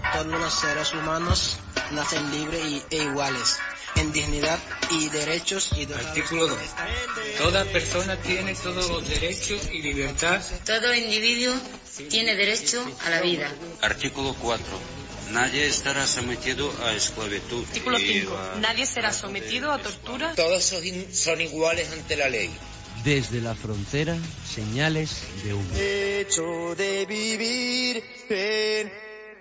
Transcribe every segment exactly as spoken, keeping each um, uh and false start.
todos los seres humanos nacen libres y, e iguales en dignidad y derechos. Y Artículo dos. Toda persona tiene todos los derechos y libertad. Todo individuo tiene derecho a la vida. Artículo cuatro. Nadie estará sometido a esclavitud. Artículo cinco. A... Nadie será sometido a tortura. Todos son, son iguales ante la ley. Desde la frontera, señales de humo. Hecho de vivir en...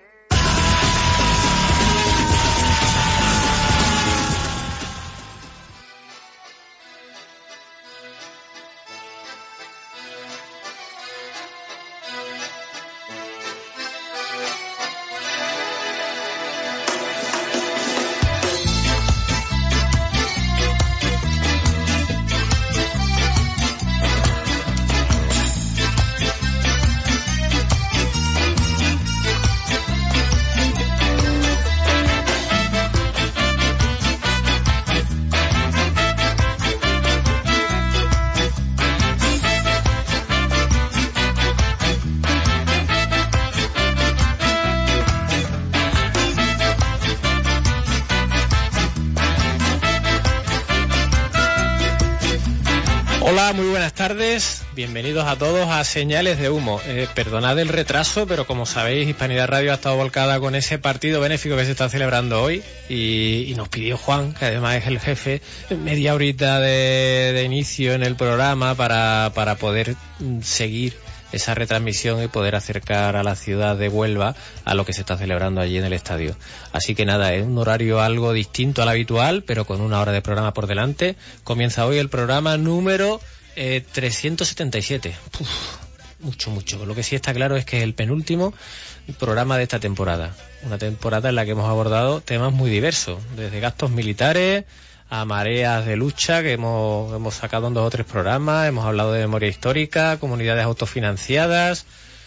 Hola, muy buenas tardes, bienvenidos a todos a Señales de Humo. Eh, perdonad el retraso, pero como sabéis, Hispanidad Radio ha estado volcada con ese partido benéfico que se está celebrando hoy y, y nos pidió Juan, que además es el jefe, media horita de, de inicio en el programa para, para poder seguir esa retransmisión y poder acercar a la ciudad de Huelva a lo que se está celebrando allí en el estadio. Así que nada, es un horario algo distinto al habitual, pero con una hora de programa por delante. Comienza hoy el programa número eh, trescientos setenta y siete. Uf, mucho, mucho. Lo que sí está claro es que es el penúltimo programa de esta temporada. Una temporada en la que hemos abordado temas muy diversos, desde gastos militares a mareas de lucha, que hemos, hemos sacado en dos o tres programas, hemos hablado de memoria histórica, comunidades autofinanciadas,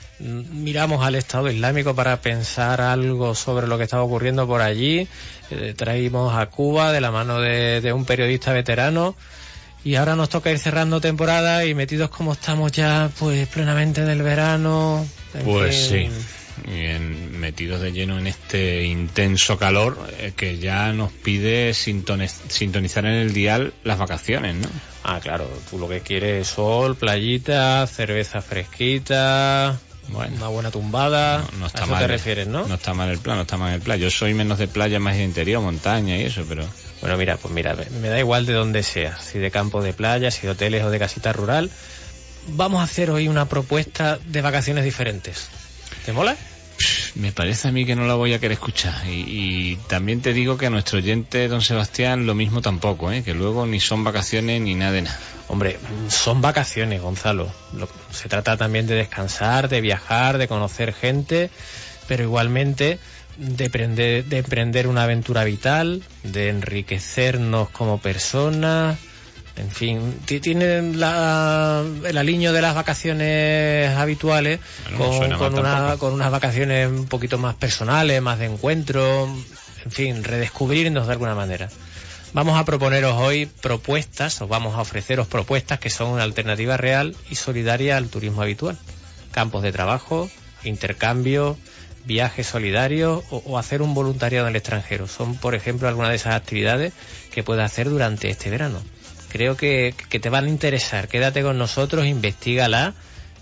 miramos al Estado Islámico para pensar algo sobre lo que estaba ocurriendo por allí, eh, traímos a Cuba de la mano de, de un periodista veterano, y ahora nos toca ir cerrando temporada y metidos como estamos ya pues plenamente en el verano. Pues fin. Sí. Y en, metidos de lleno en este intenso calor eh, que ya nos pide sintoniz, sintonizar en el dial las vacaciones, ¿no? Ah, claro, tú lo que quieres es sol, playita, cerveza fresquita, bueno, una buena tumbada. No, no está a eso mal, te refieres, ¿no? No está mal el plan, no está mal el plan. Yo soy menos de playa, más de interior, montaña y eso, pero... Bueno, mira, pues mira, me da igual de donde sea, si de campo de playa, si de hoteles o de casita rural. Vamos a hacer hoy una propuesta de vacaciones diferentes. ¿Te mola? Me parece a mí que no la voy a querer escuchar. Y, y también te digo que a nuestro oyente, don Sebastián, lo mismo tampoco, ¿eh? Que luego ni son vacaciones ni nada de nada. Hombre, son vacaciones, Gonzalo. Lo, se trata también de descansar, de viajar, de conocer gente, pero igualmente de, prender, de emprender una aventura vital, de enriquecernos como personas. En fin, tienen la, el aliño de las vacaciones habituales, bueno, con, con, una, con unas vacaciones un poquito más personales, más de encuentro, en fin, redescubrirnos de alguna manera. Vamos a proponeros hoy propuestas, os vamos a ofreceros propuestas que son una alternativa real y solidaria al turismo habitual. Campos de trabajo, intercambio, viajes solidarios o, o hacer un voluntariado en el extranjero. Son, por ejemplo, algunas de esas actividades que puedes hacer durante este verano. Creo que, que te van a interesar. Quédate con nosotros, investígala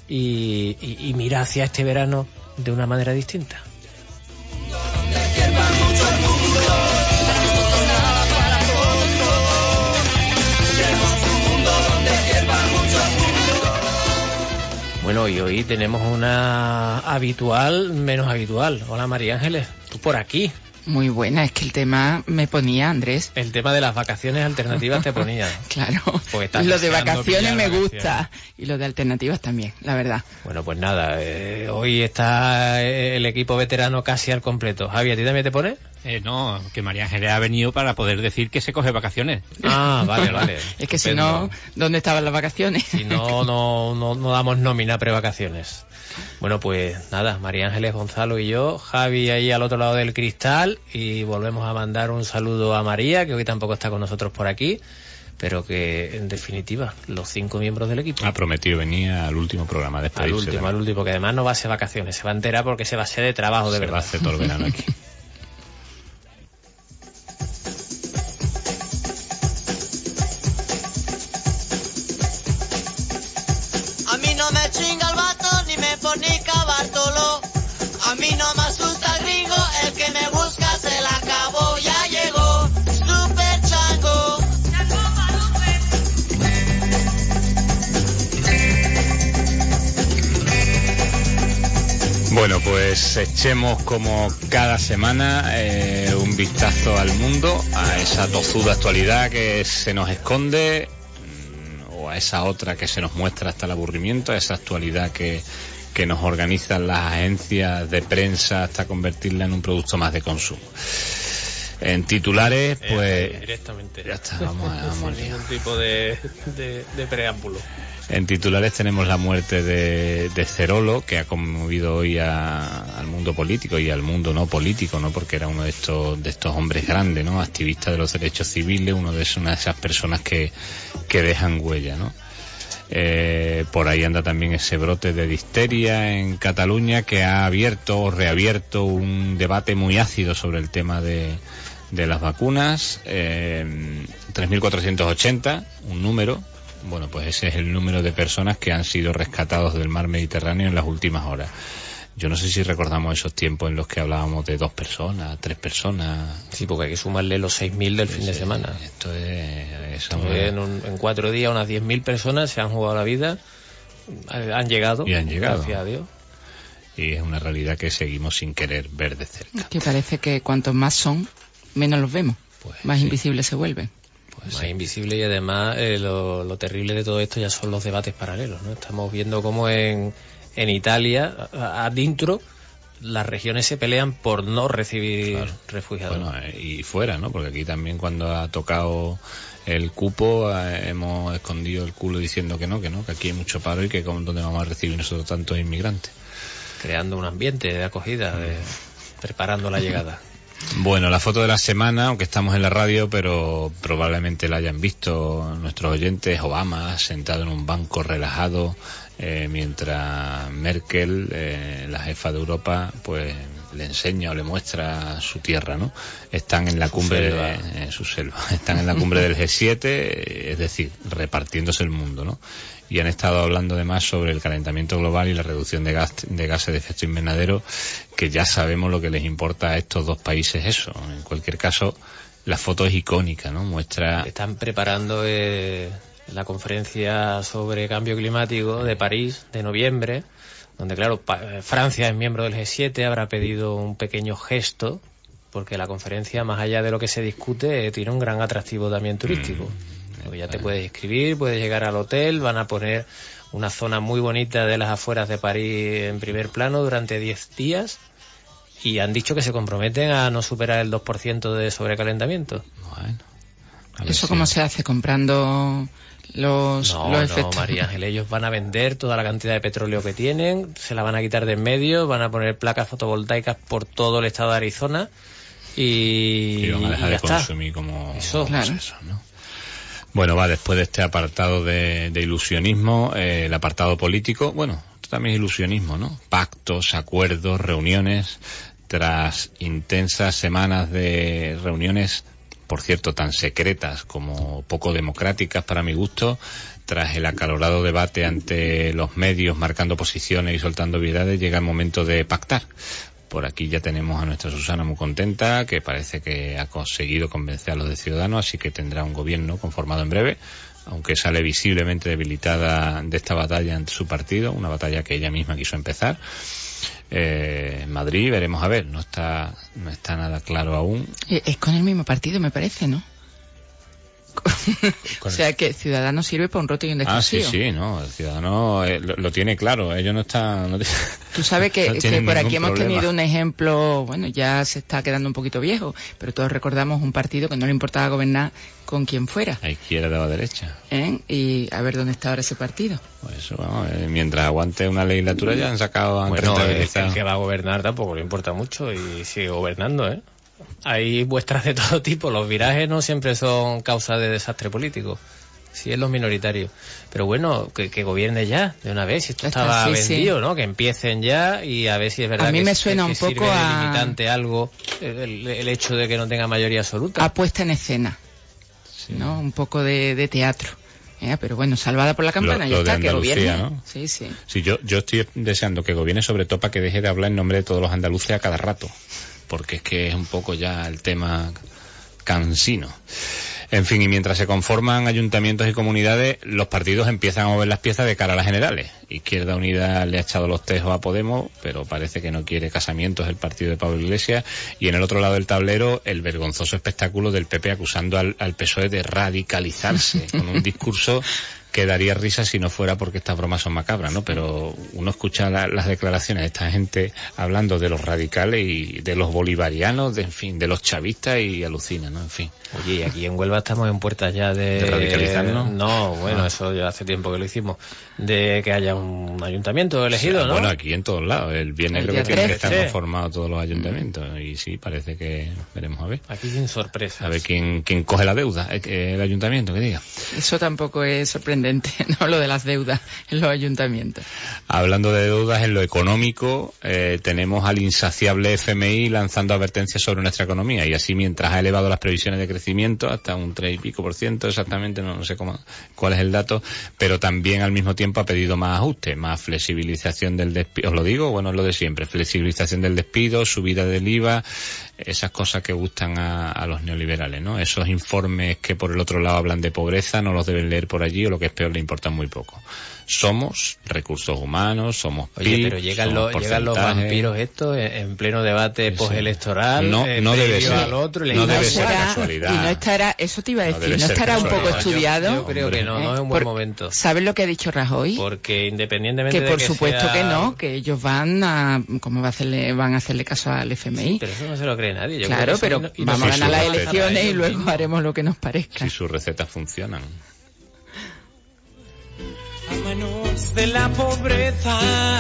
y, y, y mira hacia este verano de una manera distinta. Bueno, y hoy tenemos una habitual, menos habitual. Hola, María Ángeles, tú por aquí. Muy buena, es que el tema me ponía, Andrés. El tema de las vacaciones alternativas te ponía. Claro, lo de vacaciones me gusta y lo de alternativas también, la verdad. Bueno, pues nada, eh, hoy está el equipo veterano casi al completo. Javi, ¿a ti también te pone? Eh, no, que María Ángeles ha venido para poder decir que se coge vacaciones. Ah, vale, vale. Es que si no, ¿dónde estaban las vacaciones? Si no, no, no, no damos nómina prevacaciones. Bueno, pues nada, María Ángeles, Gonzalo y yo, Javi ahí al otro lado del cristal, y volvemos a mandar un saludo a María, que hoy tampoco está con nosotros por aquí, pero que en definitiva los cinco miembros del equipo ha prometido venir al último programa después al último, al último, que además no va a ser vacaciones, se va a enterar porque se va a hacer de trabajo de se verdad. Va a hacer todo el verano aquí. A mí no me chinga el vato ni me fornica Bartolo, a mí no me asusta el gringo, el que me busca se la acabó, ya llegó Super Chango. Bueno, pues echemos como cada semana eh, un vistazo al mundo, a esa tozuda actualidad que se nos esconde, o a esa otra que se nos muestra hasta el aburrimiento, a esa actualidad que, que nos organizan las agencias de prensa hasta convertirla en un producto más de consumo. En titulares, pues... Eh, directamente. Ya está, vamos a... Vamos sin ningún tipo de, de, de preámbulo. En titulares tenemos la muerte de, de Cerolo, que ha conmovido hoy a, al mundo político y al mundo no político, ¿no? Porque era uno de estos de estos hombres grandes, ¿no? Activista de los derechos civiles, uno de esos, una de esas personas que, que dejan huella, ¿no? Eh, por ahí anda también ese brote de difteria en Cataluña que ha abierto o reabierto un debate muy ácido sobre el tema de, de las vacunas. Eh, tres mil cuatrocientos ochenta, un número. Bueno, pues ese es el número de personas que han sido rescatados del mar Mediterráneo en las últimas horas. Yo no sé si recordamos esos tiempos en los que hablábamos de dos personas, tres personas. Sí, porque hay que sumarle los seis mil del sí, fin de semana. Esto es... Esto es en, un, en cuatro días unas diez mil personas se han jugado la vida, han llegado. Y han llegado. Gracias a Dios. Y es una realidad que seguimos sin querer ver de cerca. Que parece que cuantos más son, menos los vemos. Pues, más sí. invisibles se vuelven. Pues más sí. invisible y además eh, lo, lo terrible de todo esto ya son los debates paralelos, ¿no? Estamos viendo cómo en, en Italia, adentro, las regiones se pelean por no recibir claro. refugiados. Bueno, eh, y fuera, ¿no? Porque aquí también cuando ha tocado el cupo eh, hemos escondido el culo diciendo que no, que no, que aquí hay mucho paro y que con dónde vamos a recibir nosotros tantos inmigrantes. Creando un ambiente de acogida, de, preparando la llegada. Bueno, la foto de la semana, aunque estamos en la radio, pero probablemente la hayan visto nuestros oyentes, Obama sentado en un banco relajado, eh, mientras Merkel, eh, la jefa de Europa, pues le enseña o le muestra su tierra, ¿no? Están en la cumbre de, en su selva, están en la cumbre del G siete, es decir, repartiéndose el mundo, ¿no? Y han estado hablando además sobre el calentamiento global y la reducción de, gas, de gases de efecto invernadero, que ya sabemos lo que les importa a estos dos países eso. En cualquier caso, la foto es icónica, ¿no? Muestra... Están preparando eh, la conferencia sobre cambio climático de París, de noviembre, donde, claro, pa- Francia es miembro del G siete, habrá pedido un pequeño gesto, porque la conferencia, más allá de lo que se discute, eh, tiene un gran atractivo también turístico. Mm. Porque ya te puedes inscribir, puedes llegar al hotel, van a poner una zona muy bonita de las afueras de París en primer plano durante diez días y han dicho que se comprometen a no superar el dos por ciento de sobrecalentamiento. Bueno, ¿eso cómo se hace? ¿Comprando los, no, los efectos? No, María Ángel, ellos van a vender toda la cantidad de petróleo que tienen, se la van a quitar de en medio, van a poner placas fotovoltaicas por todo el estado de Arizona y, y van a dejar y de está. consumir como, eso, como claro. eso, ¿no? Bueno, va, después de este apartado de, de ilusionismo, eh, el apartado político, bueno, esto también es ilusionismo, ¿no? Pactos, acuerdos, reuniones, tras intensas semanas de reuniones, por cierto, tan secretas como poco democráticas para mi gusto, tras el acalorado debate ante los medios marcando posiciones y soltando obviedades, llega el momento de pactar. Por aquí ya tenemos a nuestra Susana muy contenta, que parece que ha conseguido convencer a los de Ciudadanos, así que tendrá un gobierno conformado en breve, aunque sale visiblemente debilitada de esta batalla ante su partido, una batalla que ella misma quiso empezar. Eh, en Madrid veremos a ver, no está no está nada claro aún. Es con el mismo partido, me parece, ¿no? O sea que Ciudadanos sirve para un roto y un descansillo. Ah, sí, sí, no, el Ciudadano eh, lo, lo tiene claro, ellos no están... No t- Tú sabes que, no que por aquí hemos problema. tenido un ejemplo, bueno, ya se está quedando un poquito viejo, pero todos recordamos un partido que no le importaba gobernar con quien fuera. A izquierda o a derecha. ¿Eh? Y a ver dónde está ahora ese partido. Pues eso, vamos, eh, mientras aguante una legislatura ya han sacado... Han bueno, rentabilizado. el que va a gobernar tampoco le importa mucho y sigue gobernando, ¿eh? hay muestras de todo tipo. Los virajes no siempre son causa de desastre político. Sí, es los minoritarios. Pero bueno, que, que gobierne ya, de una vez. Si esto Está, estaba sí, vendido, sí. ¿no? Que empiecen ya y a ver si es verdad a mí que, me suena que, un que poco sirve a... de limitante algo el, el hecho de que no tenga mayoría absoluta. A puesta en escena, sí. ¿no? Un poco de, de teatro. ¿eh? Pero bueno, salvada por la campana, lo, ya lo está, de que gobierne. ¿no? Sí, sí. Sí, yo, yo estoy deseando que gobierne, sobre todo para que deje de hablar en nombre de todos los andaluces a cada rato. Porque es que es un poco ya el tema cansino. En fin, y mientras se conforman ayuntamientos y comunidades, los partidos empiezan a mover las piezas de cara a las generales. Izquierda Unida le ha echado los tejos a Podemos, pero parece que no quiere casamientos el partido de Pablo Iglesias. Y en el otro lado del tablero, el vergonzoso espectáculo del P P acusando al, al P S O E de radicalizarse, con un discurso que daría risa si no fuera porque estas bromas son macabras, ¿no? Pero uno escucha la, las declaraciones de esta gente hablando de los radicales y de los bolivarianos, de, en fin, de los chavistas y alucina, ¿no? En fin. Oye, y aquí en Huelva estamos en puertas ya de... ¿De radicalizarnos? No, bueno, ah. eso ya hace tiempo que lo hicimos. De que haya un ayuntamiento elegido, sí, ¿no? Bueno, aquí en todos lados. El viernes el creo que tienen que estar sí. conformados todos los ayuntamientos. Y sí, parece que veremos a ver. Aquí sin sorpresas. A ver quién, quién coge la deuda, el, el ayuntamiento, que diga. Eso tampoco es sorprendente, ¿no? Lo de las deudas en los ayuntamientos. Hablando de deudas en lo económico, eh, tenemos al insaciable F M I lanzando advertencias sobre nuestra economía. Y así, mientras ha elevado las previsiones de crecimiento hasta un tres y pico por ciento exactamente, no, no sé cómo, cuál es el dato, pero también al mismo tiempo ha pedido más ajuste, más flexibilización del despido. ¿Os lo digo? Bueno, es lo de siempre. Flexibilización del despido, subida del I V A, esas cosas que gustan a, a los neoliberales, ¿no? Esos informes que por el otro lado hablan de pobreza no los deben leer por allí, o lo que es peor, le importan muy poco. Somos recursos humanos, somos P I B. Oye, pero llegan los, llegan los vampiros estos en, en pleno debate sí. postelectoral. No, eh, no debe ser. Al otro, no debe ser estará, casualidad. Y no estará, eso te iba a decir, no, no estará un poco estudiado. Yo, yo creo Hombre, que no, no es un buen por, momento. ¿Sabes lo que ha dicho Rajoy? Porque independientemente que de por que supuesto sea... que no, que ellos van a, ¿cómo va a hacerle, van a hacerle caso al F M I? Sí, pero eso no se lo cree nadie. Yo claro, pero no, vamos no a ganar las receta, elecciones y luego mismo. haremos lo que nos parezca. Si sus recetas funcionan. A manos de la pobreza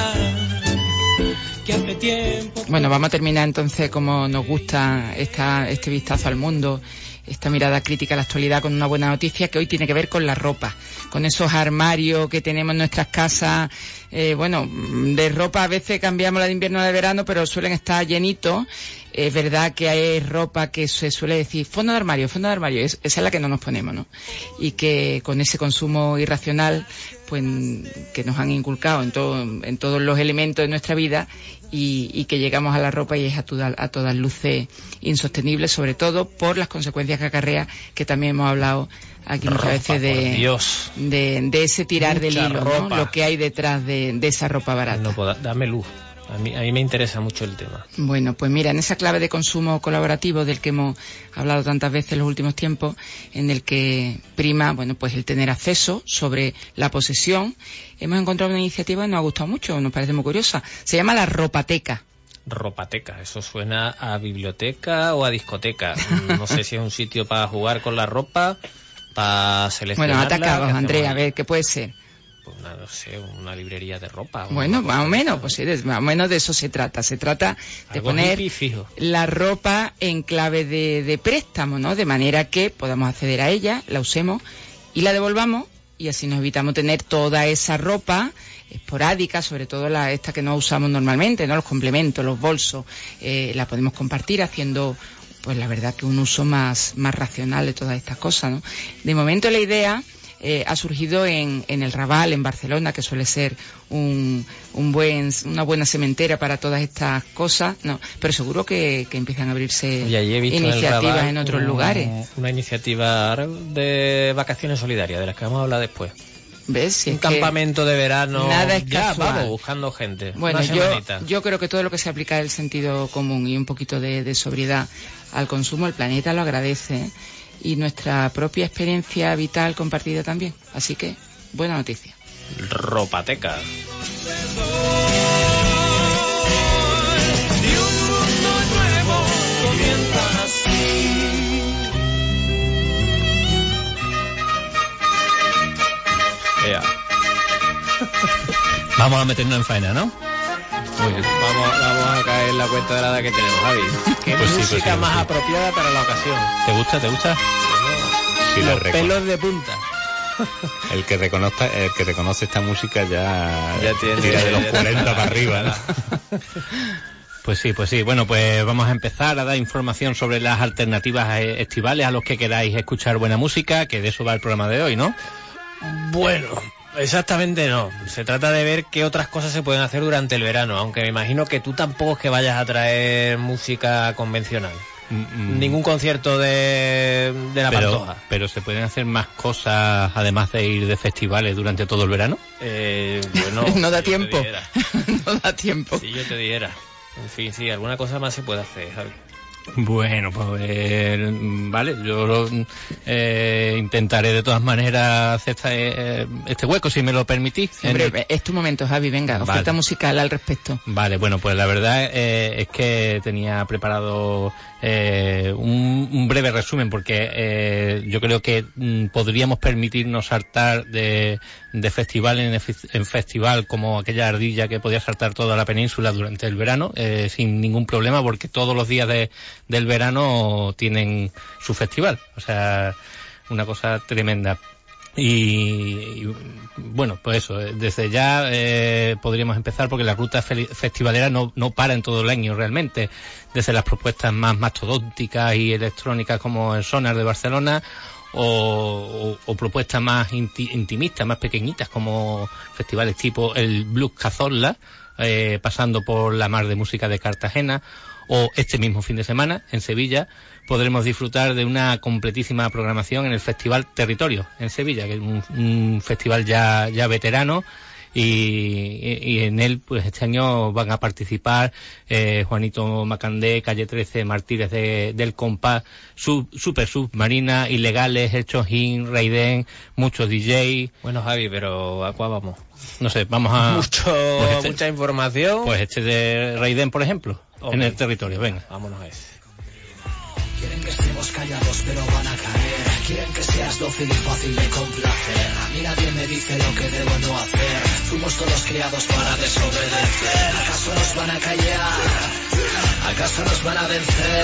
que hace tiempo... Bueno, vamos a terminar entonces como nos gusta esta, este vistazo al mundo, esta mirada crítica a la actualidad, con una buena noticia que hoy tiene que ver con la ropa, con esos armarios que tenemos en nuestras casas. Eh, bueno, de ropa a veces cambiamos la de invierno a la de verano, pero suelen estar llenitos. Es verdad que hay ropa que se suele decir fondo de armario, fondo de armario, es, esa es la que no nos ponemos, ¿no? Y que con ese consumo irracional, pues, que nos han inculcado en todo, en todos los elementos de nuestra vida, y, y que llegamos a la ropa y es a, toda, a todas luces insostenible, sobre todo por las consecuencias que acarrea, que también hemos hablado aquí muchas veces de, Dios. de, de ese tirar Mucha del hilo, ropa. ¿no? Lo que hay detrás de, de esa ropa barata. No puedo, dame luz. A mí, a mí me interesa mucho el tema. Bueno, pues mira, en esa clave de consumo colaborativo del que hemos hablado tantas veces en los últimos tiempos, en el que prima, bueno, pues el tener acceso sobre la posesión, hemos encontrado una iniciativa que nos ha gustado mucho, nos parece muy curiosa. Se llama la Ropateca. Ropateca, eso suena a biblioteca o a discoteca. No sé si es un sitio para jugar con la ropa, para seleccionarla. Bueno, atacabas, Andrea, a ver, ¿qué puede ser? Pues una, no sé, una librería de ropa. Bueno, más o menos, pues sí, más o menos de eso se trata. Se trata de Algo poner fijo. la ropa en clave de, de préstamo, ¿no? De manera que podamos acceder a ella, la usemos y la devolvamos, y así nos evitamos tener toda esa ropa esporádica, sobre todo la esta que no usamos normalmente, ¿no? Los complementos, los bolsos, eh, la podemos compartir haciendo, pues la verdad que un uso más, más racional de todas estas cosas, ¿no? De momento la idea Eh, ha surgido en, en el Raval, en Barcelona, que suele ser un, un buen, una buena sementera para todas estas cosas, no, pero seguro que, que empiezan a abrirse Oye, he visto iniciativas en, Raval en otros un, lugares. Una iniciativa de vacaciones solidarias, de las que vamos a hablar después. ¿Ves? Si un es que campamento de verano, nada es ya, casual. vamos, buscando gente. Bueno, una yo, semanita. yo creo que todo lo que se aplica del sentido común y un poquito de, de sobriedad al consumo, el planeta lo agradece, ¿eh? Y nuestra propia experiencia vital compartida también. Así que, buena noticia. Ropateca. Y un mundo nuevo comienza así. Ea. Vamos a meternos en faena, ¿no? Vamos, vamos a caer en la cuenta de la edad que tenemos, Javi. ¿Qué Pues sí, música pues sí, pues más sí. apropiada para la ocasión? ¿Te gusta? ¿Te gusta? Sí, la Los reco- pelos de punta. El que reconozca, el que reconoce esta música ya, Ya tiene- tira de los ya cuarenta está. para arriba, ¿no? Pues sí, pues sí. Bueno, pues vamos a empezar a dar información sobre las alternativas eh, estivales a los que queráis escuchar buena música, que de eso va el programa de hoy, ¿no? Bueno, exactamente no. Se trata de ver qué otras cosas se pueden hacer durante el verano, aunque me imagino que tú tampoco es que vayas a traer música convencional. Mm, Ningún concierto de, de la pero, Pantoja. pero se pueden hacer más cosas además de ir de festivales durante todo el verano. Eh, bueno, No da si yo te tiempo. dijera. No da tiempo. Si yo te diera. En fin, sí, alguna cosa más se puede hacer, Javi. Bueno, pues eh, vale, yo lo, eh, intentaré de todas maneras hacer esta, eh, este hueco, si me lo permitís. Hombre, En el- es tu momento, Javi, venga, Vale. oferta musical al respecto. Vale, bueno, pues la verdad eh, es que tenía preparado eh, un, un breve resumen, porque eh, yo creo que mm, podríamos permitirnos saltar de, de festival en, efi- en festival como aquella ardilla que podía saltar toda la península durante el verano, eh, sin ningún problema, porque todos los días de, del verano tienen su festival. O sea, una cosa tremenda. Y, y, bueno, pues eso, eh, desde ya eh, podríamos empezar, porque la ruta fel- festivalera no, no para en todo el año realmente, desde las propuestas más mastodónticas y electrónicas como el Sonar de Barcelona, o, o, o propuestas más inti- intimistas, más pequeñitas, como festivales tipo el Blues Cazorla, eh, pasando por la Mar de Música de Cartagena, o este mismo fin de semana en Sevilla podremos disfrutar de una completísima programación en el Festival Territorio en Sevilla, que es un, un festival ya ya veterano, y, y, y en él pues este año van a participar eh, Juanito Macandé, Calle trece, Martínez de, del Compás, sub, Super Submarina, Ilegales, El Chojín, Raiden, muchos D J. Bueno, Javi, pero ¿a cuál vamos? No sé, vamos a... Mucho, pues este, mucha información. Pues este de Raiden, por ejemplo, Okay. en el Territorio, venga. Vámonos a ese. Quieren que estemos callados pero van a caer. Quieren que seas dócil y fácil de complacer. A mí nadie me dice lo que debo no hacer. Fuimos todos criados para desobedecer. ¿Acaso nos van a callar? ¿Acaso nos van a vencer?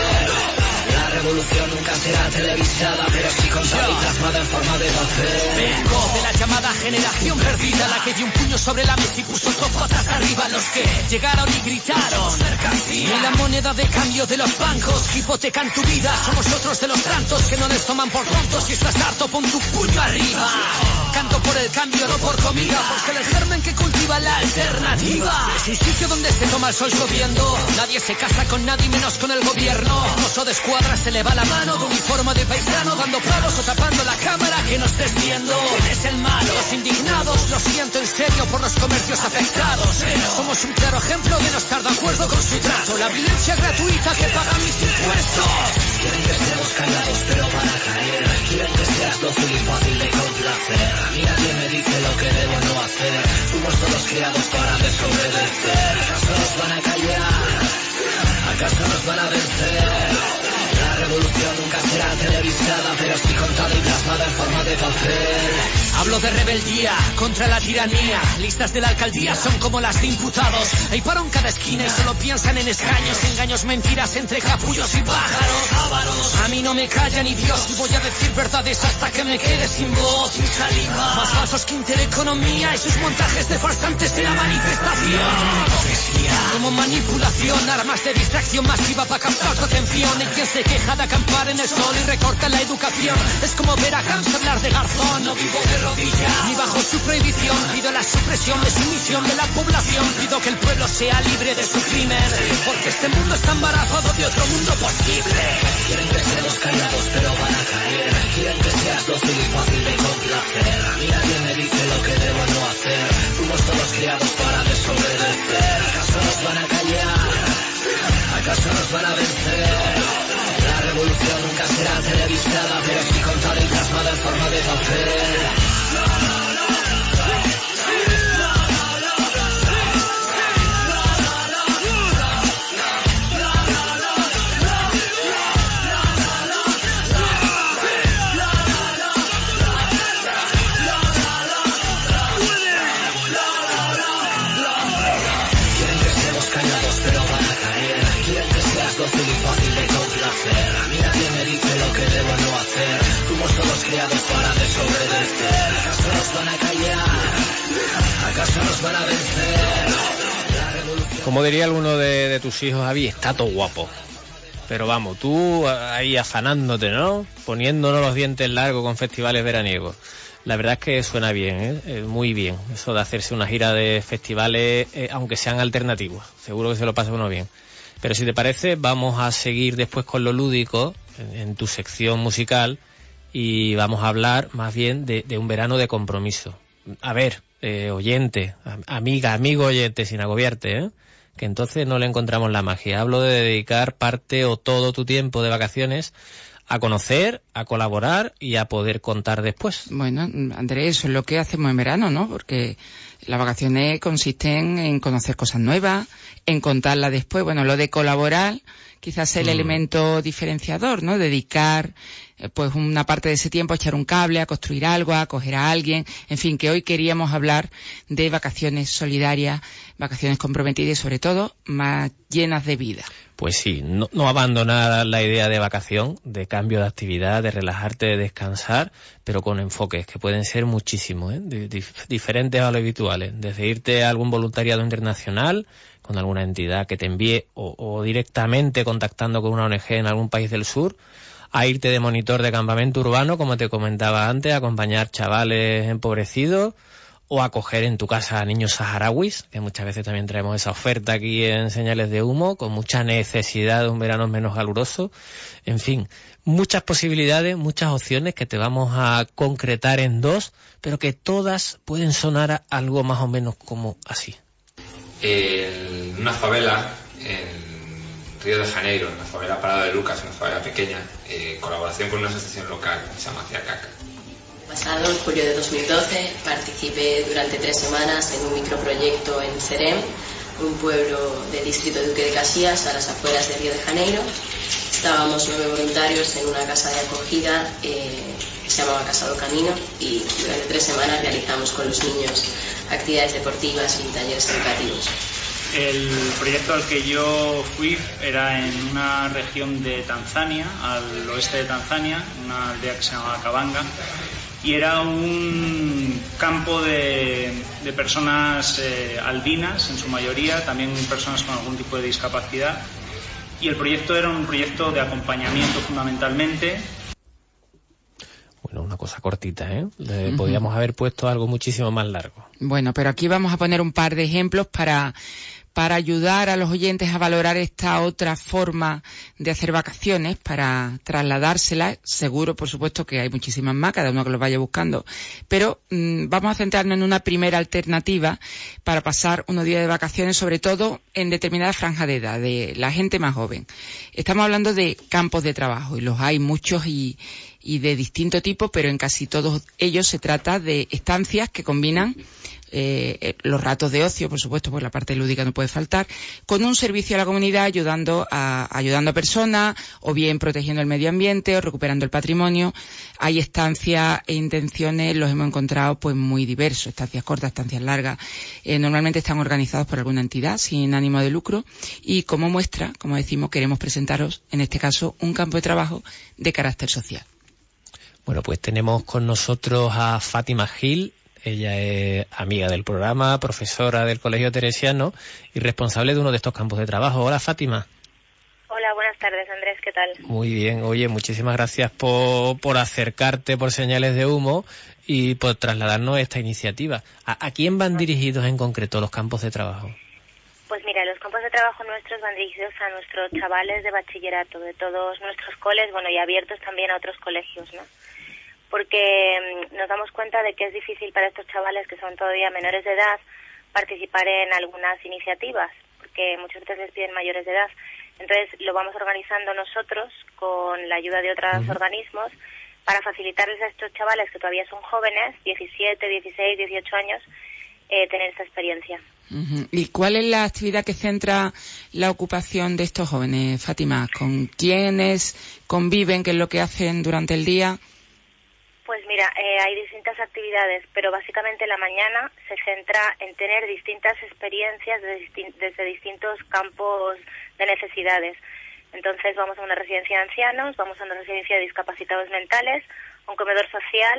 La revolución nunca será televisada, pero sí contada y plasmada en forma de papel. Vengo de la llamada generación perdida, la que dio un puño sobre la mesa y puso dos patas arriba a los que llegaron y gritaron. Y la moneda de cambio de los bancos hipotecan tu vida. Somos otros de los tantos que no les toman por tontos. Si estás harto, pon tu puño arriba. Canto por el cambio, no por comida, porque el germen que cultiva la alternativa es un sitio donde se toma el sol lloviendo. Nadie se casa con nadie menos con el gobierno. Oso de escuadra se le va la mano de uniforme de paisano, dando palos o tapando la cámara que no estés viendo. ¿Quién es el malo? Los indignados, lo siento en serio por los comercios afectados. Somos un claro ejemplo de no estar de acuerdo con su trato. La violencia gratuita que pagan mis impuestos. Quieren que estemos callados pero van a caer. Quieren que seas dócil y fácil de complacer. A mí nadie me dice lo que debo no hacer. Fuimos todos criados para desobedecer. ¿Acaso nos van a callar? ¿Acaso nos van a vencer? La revolución nunca será televisada, pero sí contada y plasmada en forma de papel. Hablo de rebeldía contra la tiranía. Listas de la alcaldía son como las de imputados. Hay paro en cada esquina y solo piensan en escaños, engaños, mentiras entre capullos y pájaros. Ávaros. A mí no me calla ni Dios y voy a decir verdades hasta que me quede sin voz, sin saliva. Más falsos que Intereconomía y sus montajes de farsantes de la manifestación. Como manipulación, armas de distracción masiva para captar tu atención. En quien se queja de acampar en el sol y recorta la educación. Es como ver a Gramsci hablar de Garzón. No vivo de rodillas ni bajo su prohibición. Pido la supresión de sumisión de la población. Pido que el pueblo sea libre de su crimen, porque este mundo está embarazado de otro mundo posible. Quieren que estemos callados pero van a caer. Quieren que seas dócil y fácil de complacer. A mí nadie me dice lo que debo no hacer. Fuimos todos criados para desobedecer. ¿Acaso nos van a callar? ¿Acaso nos van a vencer? La revolución nunca será televisada, pero sí contada y plasmada en forma de papel. Quieren que nos van a vencer. Como diría alguno de, de tus hijos, Javi, está todo guapo. Pero vamos, tú ahí afanándote, ¿no? Poniéndonos los dientes largos con festivales veraniegos. La verdad es que suena bien, ¿eh? Eh, muy bien. Eso de hacerse una gira de festivales, eh, aunque sean alternativos. Seguro que se lo pasa uno bien. Pero si te parece, vamos a seguir después con lo lúdico, en, en tu sección musical, y vamos a hablar más bien de, de un verano de compromiso. A ver, eh, oyente, amiga, amigo oyente, sin agobiarte, ¿eh? Que entonces no le encontramos la magia. Hablo de dedicar parte o todo tu tiempo de vacaciones a conocer, a colaborar y a poder contar después. Bueno, Andrés, eso es lo que hacemos en verano, ¿no? Porque las vacaciones consisten en conocer cosas nuevas, en contarlas después. Bueno, lo de colaborar quizás es el mm. elemento diferenciador, ¿no? Dedicar eh, pues una parte de ese tiempo a echar un cable, a construir algo, a acoger a alguien. En fin, que hoy queríamos hablar de vacaciones solidarias, vacaciones comprometidas y sobre todo más llenas de vida. Pues sí, no, no abandonar la idea de vacación, de cambio de actividad, de relajarte, de descansar, pero con enfoques que pueden ser muchísimos, ¿eh? de, de, diferentes a lo habituales. Desde irte a algún voluntariado internacional, con alguna entidad que te envíe, o, o directamente contactando con una O N Ge en algún país del sur, a irte de monitor de campamento urbano, como te comentaba antes, a acompañar chavales empobrecidos, o acoger en tu casa a niños saharauis, que muchas veces también traemos esa oferta aquí en Señales de Humo, con mucha necesidad de un verano menos caluroso. En fin, muchas posibilidades, muchas opciones que te vamos a concretar en dos, pero que todas pueden sonar a algo más o menos como así. En una favela en Río de Janeiro, en la favela Parada de Lucas, una favela pequeña, en colaboración con una asociación local que se llama Ciacaca. Pasado, en julio de dos mil doce, participé durante tres semanas en un microproyecto en Cerem, un pueblo del distrito de Duque de Caxias, a las afueras de Río de Janeiro. Estábamos nueve voluntarios en una casa de acogida eh, que se llamaba Casa do Camino, y durante tres semanas realizamos con los niños actividades deportivas y talleres educativos. El proyecto al que yo fui era en una región de Tanzania, al oeste de Tanzania, una aldea que se llama Kabanga, y era un campo de, de personas eh, albinas, en su mayoría, también personas con algún tipo de discapacidad, y el proyecto era un proyecto de acompañamiento fundamentalmente. Bueno, una cosa cortita, ¿eh? Le uh-huh. Podríamos haber puesto algo muchísimo más largo. Bueno, pero aquí vamos a poner un par de ejemplos para... para ayudar a los oyentes a valorar esta otra forma de hacer vacaciones, para trasladárselas. Seguro, por supuesto, que hay muchísimas más, cada uno que los vaya buscando. Pero mmm, vamos a centrarnos en una primera alternativa para pasar unos días de vacaciones, sobre todo en determinada franja de edad, de la gente más joven. Estamos hablando de campos de trabajo, y los hay muchos y, y de distinto tipo, pero en casi todos ellos se trata de estancias que combinan Eh, los ratos de ocio, por supuesto, pues la parte lúdica no puede faltar, con un servicio a la comunidad, ayudando a, ayudando a personas, o bien protegiendo el medio ambiente, o recuperando el patrimonio. Hay estancias e intenciones, los hemos encontrado pues muy diversos, estancias cortas, estancias largas. Eh, normalmente están organizados por alguna entidad sin ánimo de lucro, y como muestra, como decimos, queremos presentaros, en este caso, un campo de trabajo de carácter social. Bueno, pues tenemos con nosotros a Fátima Gil. Ella es amiga del programa, profesora del Colegio Teresiano y responsable de uno de estos campos de trabajo. Hola, Fátima. Hola, buenas tardes, Andrés, ¿qué tal? Muy bien, oye, muchísimas gracias por, por acercarte por Señales de Humo y por trasladarnos esta iniciativa. ¿A, a quién van dirigidos en concreto los campos de trabajo? Pues mira, los campos de trabajo nuestros van dirigidos a nuestros chavales de bachillerato, de todos nuestros coles, bueno, y abiertos también a otros colegios, ¿no? Porque nos damos cuenta de que es difícil para estos chavales que son todavía menores de edad participar en algunas iniciativas, porque muchas veces les piden mayores de edad. Entonces lo vamos organizando nosotros con la ayuda de otros uh-huh. organismos para facilitarles a estos chavales que todavía son jóvenes, diecisiete, dieciséis, dieciocho años, eh, tener esta experiencia. Uh-huh. ¿Y cuál es la actividad que centra la ocupación de estos jóvenes, Fátima? ¿Con quiénes conviven? ¿Qué es lo que hacen durante el día? Pues mira, eh, hay distintas actividades, pero básicamente la mañana se centra en tener distintas experiencias desde, disti- desde distintos campos de necesidades. Entonces vamos a una residencia de ancianos, vamos a una residencia de discapacitados mentales, a un comedor social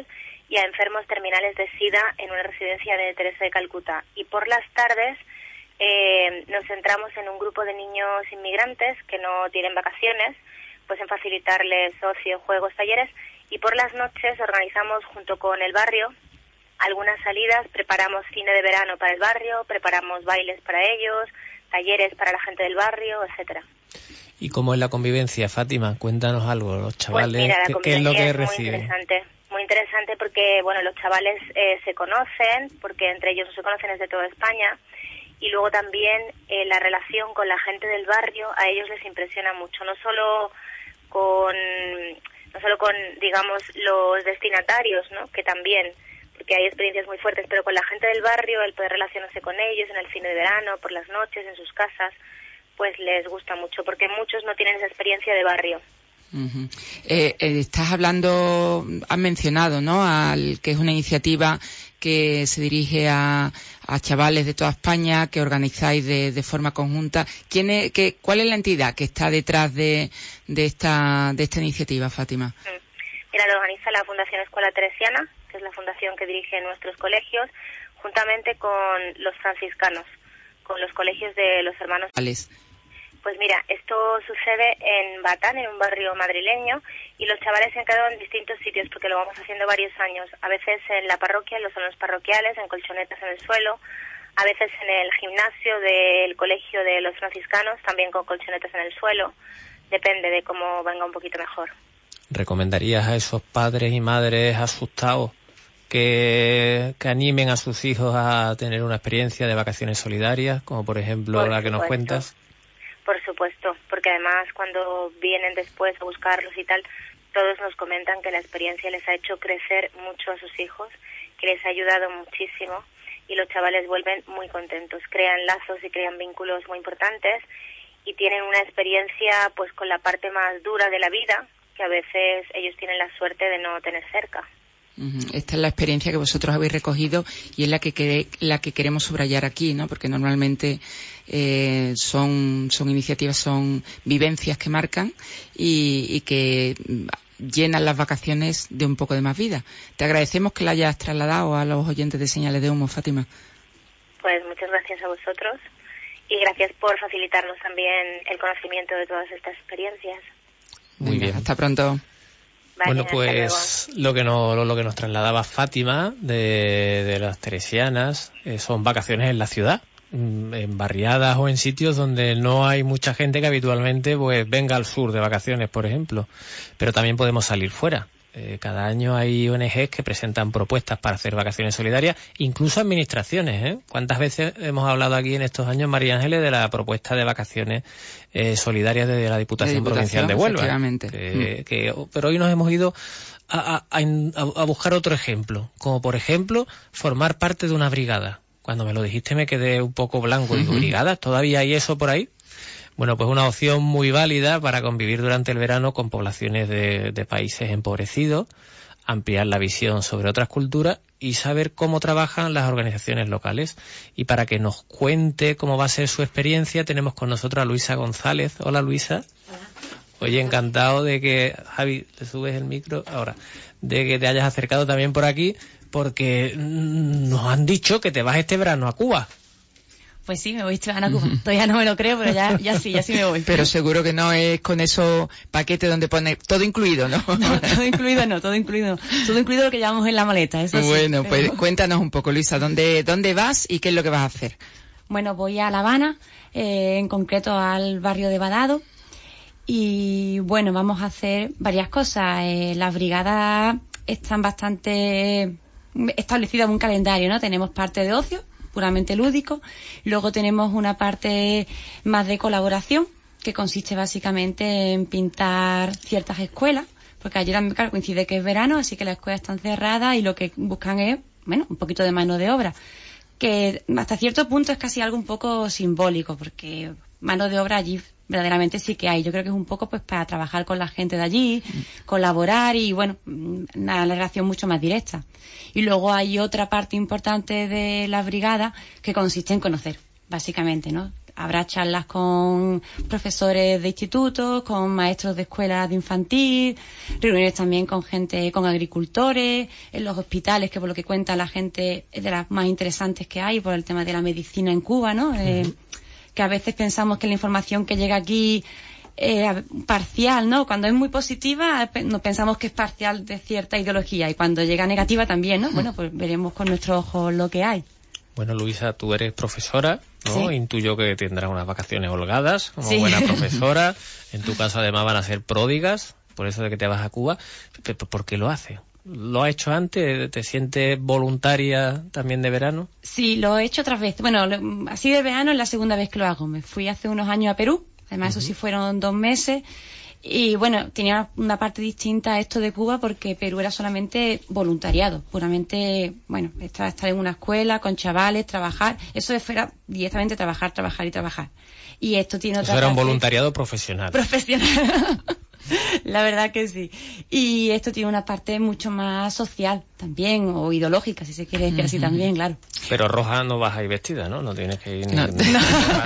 y a enfermos terminales de SIDA en una residencia de Teresa de Calcuta. Y por las tardes eh, nos centramos en un grupo de niños inmigrantes que no tienen vacaciones, pues en facilitarles ocio, juegos, talleres, y por las noches organizamos junto con el barrio algunas salidas, preparamos cine de verano para el barrio, preparamos bailes para ellos, talleres para la gente del barrio, etcétera. ¿Y cómo es la convivencia, Fátima? Cuéntanos algo, los chavales, pues mira, ¿qué, ¿qué es lo que reciben? Muy interesante, muy interesante porque, bueno, los chavales eh, se conocen, porque entre ellos no se conocen, es de toda España, y luego también eh, la relación con la gente del barrio a ellos les impresiona mucho, no solo con, no solo con, digamos, los destinatarios, ¿no?, que también, porque hay experiencias muy fuertes, pero con la gente del barrio, el poder relacionarse con ellos en el cine de verano, por las noches, en sus casas, pues les gusta mucho, porque muchos no tienen esa experiencia de barrio. Uh-huh. eh, eh, estás hablando, has mencionado, ¿no?, al que es una iniciativa que se dirige a, a chavales de toda España, que organizáis de, de forma conjunta. ¿Quién es, qué, ¿Cuál es la entidad que está detrás de, de, esta, de esta iniciativa, Fátima? Mira, lo organiza la Fundación Escuela Teresiana, que es la fundación que dirige nuestros colegios, juntamente con los franciscanos, con los colegios de los hermanos. Pues mira, esto sucede en Batán, en un barrio madrileño, y los chavales se han quedado en distintos sitios porque lo vamos haciendo varios años. A veces en la parroquia, en los salones parroquiales, en colchonetas en el suelo, a veces en el gimnasio del colegio de los franciscanos, también con colchonetas en el suelo. Depende de cómo venga un poquito mejor. ¿Recomendarías a esos padres y madres asustados que, que animen a sus hijos a tener una experiencia de vacaciones solidarias, como por ejemplo por la que nos cuentas? Por supuesto, porque además cuando vienen después a buscarlos y tal, todos nos comentan que la experiencia les ha hecho crecer mucho a sus hijos, que les ha ayudado muchísimo, y los chavales vuelven muy contentos, crean lazos y crean vínculos muy importantes, y tienen una experiencia pues con la parte más dura de la vida, que a veces ellos tienen la suerte de no tener cerca. Esta es la experiencia que vosotros habéis recogido y es la que quere, la que queremos subrayar aquí, ¿no? Porque normalmente eh, son son iniciativas, son vivencias que marcan y, y que llenan las vacaciones de un poco de más vida. Te agradecemos que la hayas trasladado a los oyentes de Señales de Humo, Fátima. Pues muchas gracias a vosotros y gracias por facilitarnos también el conocimiento de todas estas experiencias. Muy bien. Hasta pronto. Vale, bueno, pues lo que, nos, lo, lo que nos trasladaba Fátima de, de las teresianas eh, son vacaciones en la ciudad, en barriadas o en sitios donde no hay mucha gente que habitualmente pues venga al sur de vacaciones, por ejemplo. Pero también podemos salir fuera. Eh, cada año hay O N Ges que presentan propuestas para hacer vacaciones solidarias, incluso administraciones, ¿eh? ¿Cuántas veces hemos hablado aquí en estos años, María Ángeles, de la propuesta de vacaciones eh, solidarias de la Diputación, de Diputación Provincial de Huelva? Que, mm. que, pero hoy nos hemos ido a, a, a, a buscar otro ejemplo, como por ejemplo formar parte de una brigada. Cuando me lo dijiste me quedé un poco blanco. Uh-huh. Digo, ¿brigadas? ¿Todavía hay eso por ahí? Bueno, pues una opción muy válida para convivir durante el verano con poblaciones de, de países empobrecidos, ampliar la visión sobre otras culturas y saber cómo trabajan las organizaciones locales. Y para que nos cuente cómo va a ser su experiencia, tenemos con nosotros a Luisa González. Hola, Luisa. Hola. Oye, encantado de que, Javi, te subes el micro ahora, de que te hayas acercado también por aquí, porque nos han dicho que te vas este verano a Cuba. Pues sí, me voy este verano a Cuba. Todavía no me lo creo, pero ya, ya sí, ya sí me voy. Pero seguro que no es con esos paquetes donde pone todo incluido, ¿no? No, todo incluido no, todo incluido. Todo incluido lo que llevamos en la maleta, eso sí. Bueno, pero... pues cuéntanos un poco, Luisa, ¿dónde, dónde vas y qué es lo que vas a hacer? Bueno, voy a La Habana, eh, en concreto al barrio de Badado. Y bueno, vamos a hacer varias cosas. Eh, las brigadas están bastante establecidas en un calendario, ¿no? Tenemos parte de ocio, puramente lúdico. Luego tenemos una parte más de colaboración, que consiste básicamente en pintar ciertas escuelas, porque ayer claro, coincide que es verano, así que las escuelas están cerradas y lo que buscan es, bueno, un poquito de mano de obra, que hasta cierto punto es casi algo un poco simbólico, porque mano de obra allí verdaderamente sí que hay. Yo creo que es un poco pues para trabajar con la gente de allí, mm. colaborar y bueno, una relación mucho más directa. Y luego hay otra parte importante de la brigada que consiste en conocer, básicamente, ¿no? habrá charlas con profesores de institutos, con maestros de escuelas de infantil, reuniones también con gente, con agricultores, en los hospitales, que por lo que cuenta la gente es de las más interesantes que hay por el tema de la medicina en Cuba, ¿no? Uh-huh. Eh, que a veces pensamos que la información que llega aquí eh, parcial, ¿no? Cuando es muy positiva, nos pensamos que es parcial de cierta ideología, y cuando llega negativa también, ¿no? Bueno, pues veremos con nuestros ojos lo que hay. Bueno, Luisa, tú eres profesora, ¿no? Sí. Intuyo que tendrás unas vacaciones holgadas como sí. buena profesora. En tu caso, además, van a ser pródigas, por eso de que te vas a Cuba. ¿Por qué lo haces? ¿Lo has hecho antes? ¿Te sientes voluntaria también de verano? Sí, lo he hecho otras veces. Bueno, así de verano es la segunda vez que lo hago. Me fui hace unos años a Perú. Además, uh-huh. eso sí fueron dos meses. Y bueno, tenía una parte distinta a esto de Cuba, porque Perú era solamente voluntariado, puramente, bueno, estar, estar en una escuela con chavales, trabajar. Eso era directamente trabajar, trabajar y trabajar. Y esto tiene otra Eso era parte... un voluntariado profesional. Profesional. La verdad que sí. Y esto tiene una parte mucho más social también, o ideológica, si se quiere decir así también, claro. Pero roja no vas a ir vestida, ¿no? No tienes que ir... Ni, no, ni, no. Ni,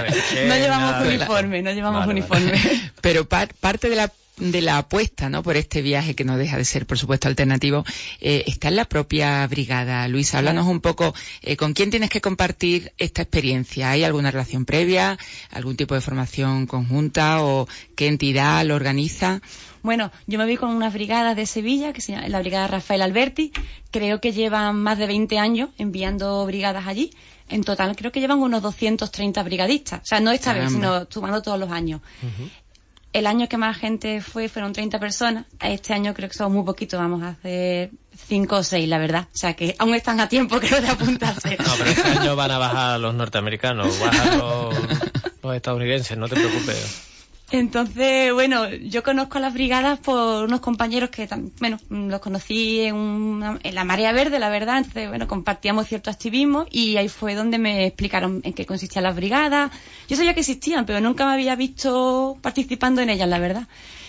no llevamos uniforme, no llevamos vale, uniforme. Vale. Pero par, parte de la de la apuesta, ¿no?, por este viaje, que no deja de ser, por supuesto, alternativo, eh, está en la propia brigada. Luisa, háblanos un poco, eh, ¿con quién tienes que compartir esta experiencia? ¿Hay alguna relación previa, algún tipo de formación conjunta, o qué entidad lo organiza? Bueno, yo me vi con unas brigadas de Sevilla, que se llama la brigada Rafael Alberti. Creo que llevan más de veinte años enviando brigadas allí. En total creo que llevan unos doscientos treinta brigadistas. O sea, no esta Caramba. vez, sino sumando todos los años. Uh-huh. El año que más gente fue fueron treinta personas. Este año creo que somos muy poquitos, vamos a hacer cinco o seis, la verdad. O sea que aún están a tiempo, creo, de apuntarse. No, pero este año van a bajar los norteamericanos, bajan los, los estadounidenses, no te preocupes. Entonces, bueno, yo conozco a las brigadas por unos compañeros que, bueno, los conocí en, una, en la Marea Verde, la verdad. Entonces, bueno, compartíamos cierto activismo, y ahí fue donde me explicaron en qué consistían las brigadas. Yo sabía que existían, pero nunca me había visto participando en ellas, la verdad.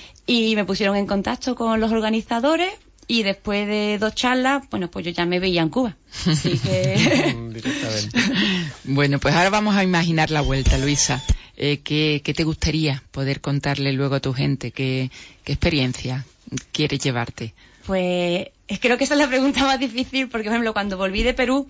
Y me pusieron en contacto con los organizadores, y después de dos charlas, bueno, pues yo ya me veía en Cuba. Así que... Directamente. Bueno, pues ahora vamos a imaginar la vuelta, Luisa. Eh, ¿qué, ¿Qué te gustaría poder contarle luego a tu gente? ¿Qué, qué experiencia quieres llevarte? Pues creo que esa es la pregunta más difícil, porque, por ejemplo, cuando volví de Perú,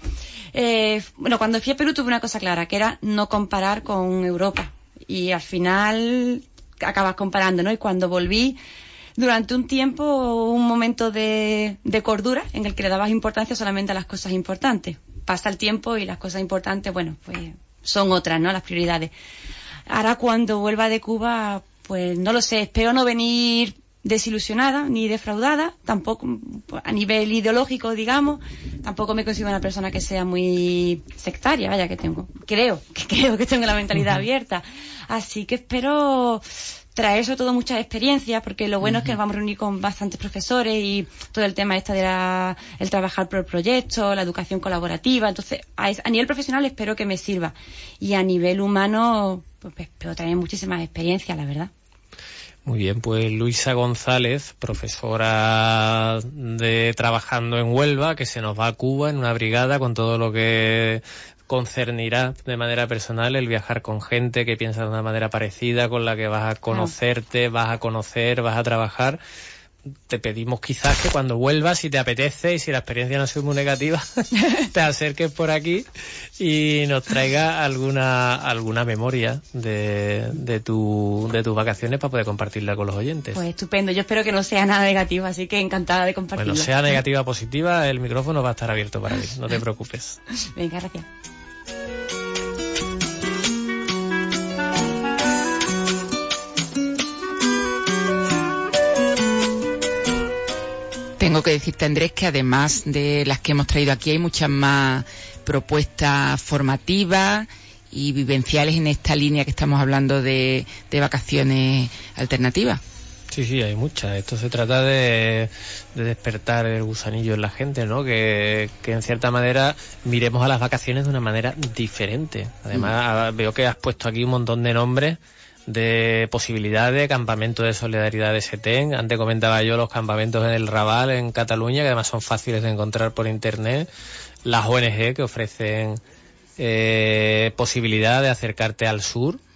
eh, bueno, cuando fui a Perú tuve una cosa clara, que era no comparar con Europa. Y al final acabas comparando, ¿no? Y cuando volví, durante un tiempo, hubo un momento de, de cordura en el que le dabas importancia solamente a las cosas importantes. Pasa el tiempo y las cosas importantes, bueno, pues son otras, ¿no? Las prioridades. Ahora, cuando vuelva de Cuba, pues no lo sé, espero no venir desilusionada ni defraudada, tampoco a nivel ideológico, digamos, tampoco me considero una persona que sea muy sectaria, vaya, que tengo, creo, que creo que tengo la mentalidad uh-huh. abierta, así que espero traer sobre todo muchas experiencias, porque lo bueno uh-huh. es que nos vamos a reunir con bastantes profesores, y todo el tema este de la, el trabajar por el proyecto, la educación colaborativa. Entonces, a, a nivel profesional espero que me sirva, y a nivel humano pues espero traer muchísimas experiencias, la verdad. Muy bien, pues Luisa González, profesora de trabajando en Huelva, que se nos va a Cuba en una brigada, con todo lo que concernirá de manera personal el viajar con gente que piensa de una manera parecida, con la que vas a conocerte, vas a conocer, vas a trabajar. Te pedimos quizás que cuando vuelvas, si te apetece y si la experiencia no ha sido muy negativa, te acerques por aquí y nos traigas alguna alguna memoria de, de, tu, de tus vacaciones para poder compartirla con los oyentes. Pues estupendo, yo espero que no sea nada negativo, así que encantada de compartirlo. Bueno, sea negativa o positiva, el micrófono va a estar abierto para ti, no te preocupes. Venga, gracias. Tengo que decirte, Andrés, que además de las que hemos traído aquí, hay muchas más propuestas formativas y vivenciales en esta línea que estamos hablando de, de vacaciones alternativas. Sí, sí, hay muchas. Esto se trata de, de despertar el gusanillo en la gente, ¿no? Que, que en cierta manera miremos a las vacaciones de una manera diferente. Además, mm. veo que has puesto aquí un montón de nombres de posibilidades, campamentos de solidaridad de SETEN. Antes comentaba yo los campamentos en el Raval, en Cataluña, que además son fáciles de encontrar por internet. Las O N G que ofrecen eh, posibilidad de acercarte al sur,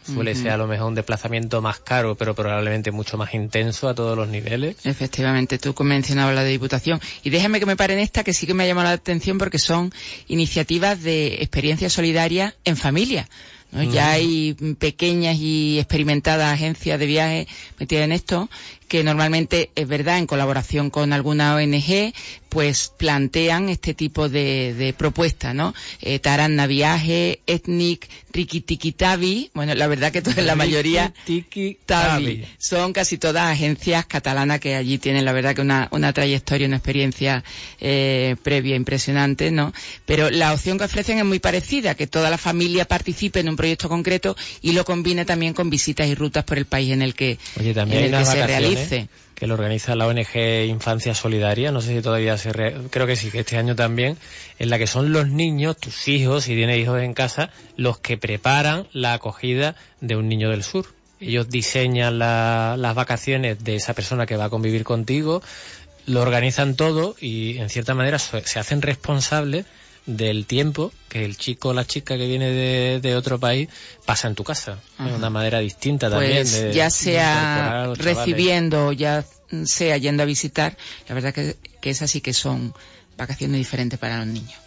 Suele uh-huh. ser a lo mejor un desplazamiento más caro, pero probablemente mucho más intenso a todos los niveles. Efectivamente, tú mencionabas la de Diputación. Y déjame que me pare en esta, que sí que me ha llamado la atención porque son iniciativas de experiencia solidaria en familia, ¿no? Uh-huh. Ya hay pequeñas y experimentadas agencias de viaje metidas en esto, que normalmente, es verdad, en colaboración con alguna O N G, pues plantean este tipo de, de propuestas, ¿no? Eh, Taranna Viaje, Ethnic, Riki Tiki Tavi, bueno, la verdad que toda la mayoría Tiki Tavi, son casi todas agencias catalanas que allí tienen, la verdad que una, una trayectoria, una experiencia eh, previa impresionante, ¿no? Pero la opción que ofrecen es muy parecida, que toda la familia participe en un proyecto concreto y lo combine también con visitas y rutas por el país en el que, Oye, también en el hay que unas se realice. Que lo organiza la O N G Infancia Solidaria, no sé si todavía se... Re... creo que sí, que este año también, en la que son los niños, tus hijos, si tienes hijos en casa, los que preparan la acogida de un niño del sur. Ellos diseñan la, las vacaciones de esa persona que va a convivir contigo, lo organizan todo y en cierta manera se hacen responsables del tiempo que el chico o la chica que viene de, de otro país pasa en tu casa. De una manera distinta también. Pues de, ya sea recibiendo, ya sea yendo a visitar, la verdad que, que esas sí que son vacaciones diferentes para los niños.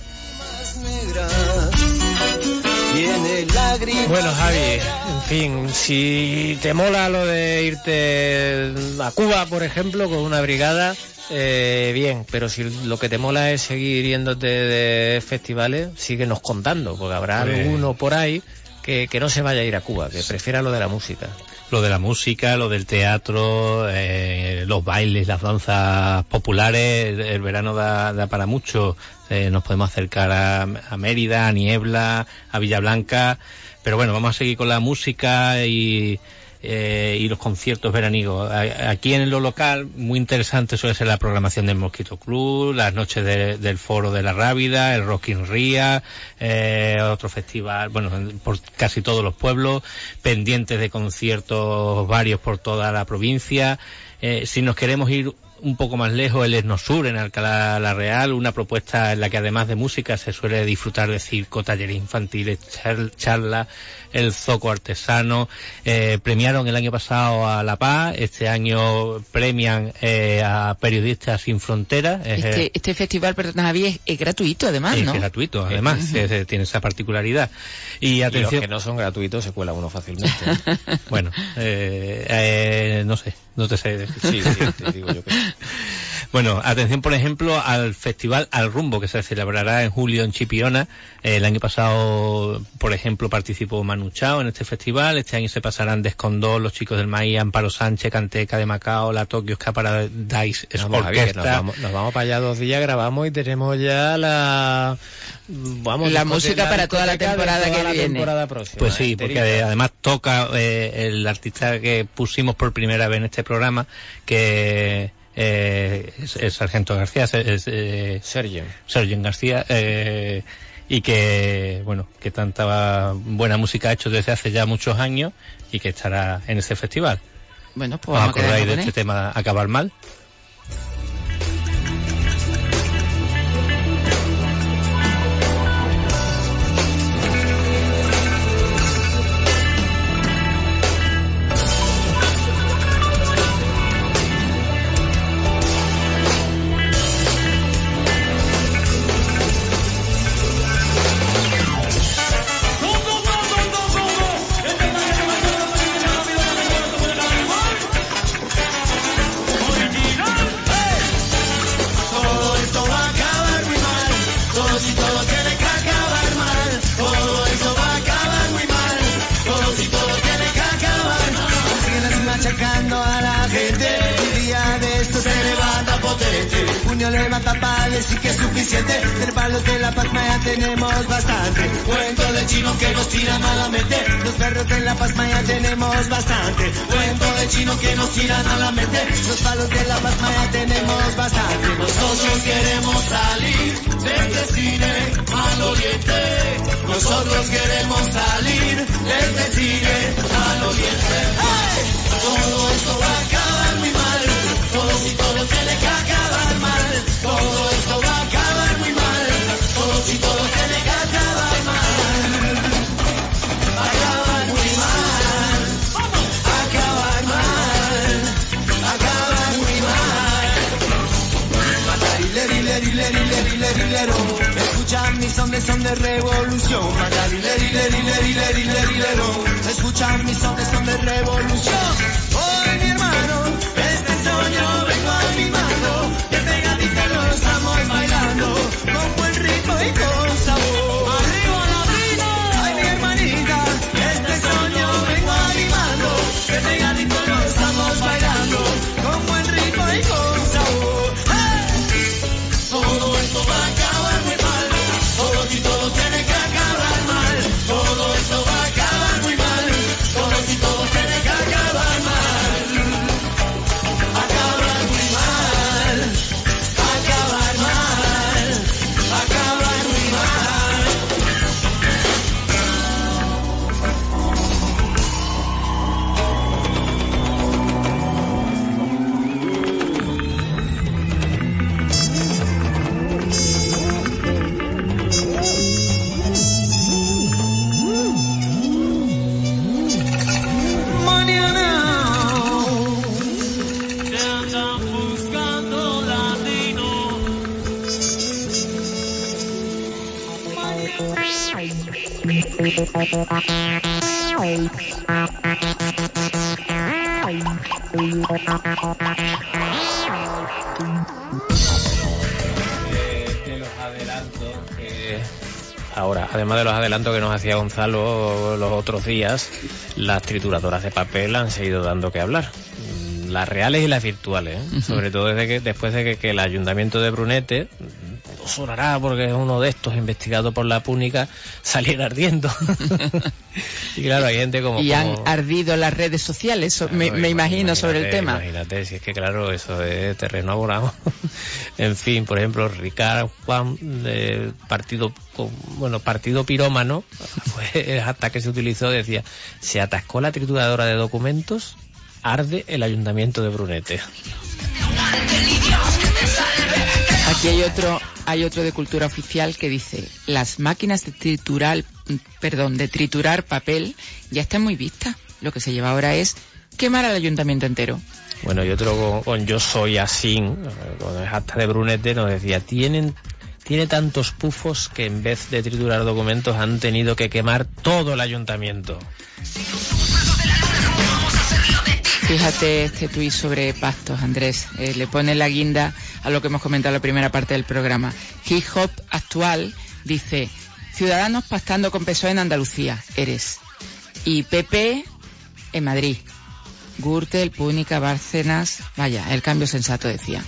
Bueno, Javi, en fin, si te mola lo de irte a Cuba, por ejemplo, con una brigada, eh, bien, pero si lo que te mola es seguir yéndote de festivales, síguenos contando, porque habrá pues... alguno por ahí que, que no se vaya a ir a Cuba, que prefiera lo de la música. Lo de la música, lo del teatro, eh, los bailes, las danzas populares, el, el verano da, da para mucho. Eh, nos podemos acercar a, a Mérida, a Niebla, a Villablanca, pero bueno, vamos a seguir con la música y, eh, y los conciertos veraniegos. Aquí en lo local, muy interesante suele ser la programación del Mosquito Club, las noches de, del Foro de la Rábida, el Rock in Ría, eh, otro festival, bueno, por casi todos los pueblos, pendientes de conciertos varios por toda la provincia. Eh, si nos queremos ir un poco más lejos, el Esnosur en Alcalá la Real, una propuesta en la que además de música se suele disfrutar de circo, talleres infantiles, charlas, el zoco artesano. Eh, premiaron el año pasado a La Paz, este año premian eh, a Periodistas Sin Fronteras. Este, eh, este festival, perdón, Javi, es, es gratuito además, ¿no? Es gratuito, además, uh-huh. es, tiene esa particularidad. Y atención, y los que no son gratuitos se cuela uno fácilmente. Bueno, eh, eh, no sé, no te sé decir. Sí, sí, te digo yo que sí. Bueno, atención por ejemplo al festival Al Rumbo, que se celebrará en julio en Chipiona. Eh, el año pasado, por ejemplo, participó Manu Chao en este festival. Este año se pasarán Descondó, Los Chicos del Maíz, Amparo Sánchez, Canteca de Macao, La Tokyo Ska Paradise Vamos, Orquesta. Nos vamos, nos vamos para allá dos días, grabamos y tenemos ya la... Vamos, la música para toda la temporada toda que la viene. Temporada próxima, pues sí, enterita. Porque además toca eh, el artista que pusimos por primera vez en este programa, que... Eh, es, es Sargento García, es, es eh, Sergio Sergio García, eh, y que bueno, que tanta buena música ha hecho desde hace ya muchos años y que estará en ese festival. Bueno, pues ¿Os vamos acordáis de con este él? tema Acabar Mal? Levanta palos y que es suficiente. De palos de la Pasma ya tenemos bastante. Cuento de chino que nos tira malamente. Los perros de la Pasma ya tenemos bastante. Cuento de chino que nos tiran a la mente. Los palos de la Pasma ya tenemos bastante. Nosotros queremos salir de este cine al oriente. Nosotros queremos salir de este cine al oriente. ¡Hey! Todo esto va a acabar muy mal. Todos y todos tienen que acabar mal. Todo esto va a acabar muy mal. Todos y todos tienen que acabar mal. Acabar muy mal. sones son de revolución. Escuchan mis sones son de revolución. Hoy mi hermano, este sueño vengo animando. Que pegadita lo estamos bailando, con buen ritmo y con sabor. ¡Arriba latino! Ay mi hermanita, este sueño vengo animando. Que pegadito lo estamos bailando, con buen ritmo y con sabor. ¡Hey! Todo esto va a acabar muy mal. Todos y todos tienen que acabar mal. Todo esto va a acabar muy mal. Todos y todos tienen que acabar mal. Acabar muy mal. Acabar mal. Acabar muy mal. De los adelantos que ahora, además de los adelantos que nos hacía Gonzalo los otros días, las trituradoras de papel han seguido dando que hablar. Las reales y las virtuales, ¿eh? Uh-huh. Sobre todo desde que, después de que, que el ayuntamiento de Brunete, sonará porque es uno de estos investigado por la Púnica, saliera ardiendo. Y claro, hay gente como... Y como... han ardido las redes sociales, claro, me, me imagino, sobre el tema. Imagínate, si es que claro, eso es terreno abonado. En fin, por ejemplo, Ricard Juan, de partido, bueno, partido pirómano, pues hasta que se utilizó, decía, se atascó la trituradora de documentos, arde el ayuntamiento de Brunete. Aquí hay otro, hay otro de Cultura Oficial que dice: las máquinas de triturar, perdón, de triturar papel ya están muy vistas. Lo que se lleva ahora es quemar al ayuntamiento entero. Bueno, y otro con, con Yo Soy Así, con el hashtag de Brunete, nos decía: tienen tiene tantos pufos que en vez de triturar documentos han tenido que quemar todo el ayuntamiento. Fíjate este tuit sobre pactos, Andrés. Eh, le pone la guinda a lo que hemos comentado en la primera parte del programa. Hip Hop Actual dice: Ciudadanos pactando con P S O E en Andalucía, eres. Y P P en Madrid. Gürtel, Púnica, Bárcenas. Vaya, el cambio sensato, decía.